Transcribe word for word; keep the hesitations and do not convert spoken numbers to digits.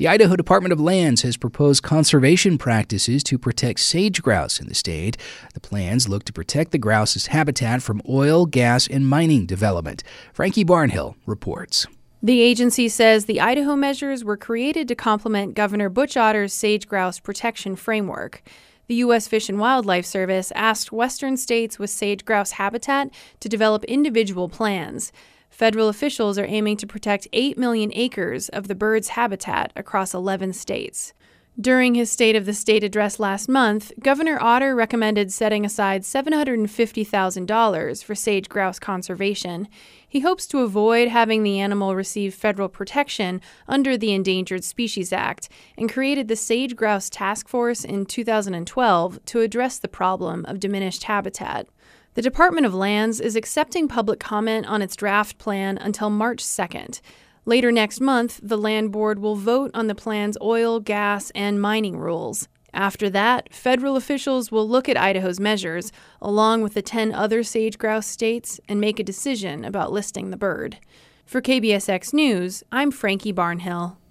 The Idaho Department of Lands has proposed conservation practices to protect sage grouse in the state. The plans look to protect the grouse's habitat from oil, gas, and mining development. Frankie Barnhill reports. The agency says the Idaho measures were created to complement Governor Butch Otter's sage grouse protection framework. The U S Fish and Wildlife Service asked western states with sage grouse habitat to develop individual plans. Federal officials are aiming to protect eight million acres of the bird's habitat across eleven states. During his State of the State address last month, Governor Otter recommended setting aside seven hundred fifty thousand dollars for sage grouse conservation. He hopes to avoid having the animal receive federal protection under the Endangered Species Act and created the Sage Grouse Task Force in two thousand twelve to address the problem of diminished habitat. The Department of Lands is accepting public comment on its draft plan until March second. Later next month, the Land Board will vote on the plan's oil, gas, and mining rules. After that, federal officials will look at Idaho's measures, along with the ten other sage grouse states, and make a decision about listing the bird. For K B S X News, I'm Frankie Barnhill.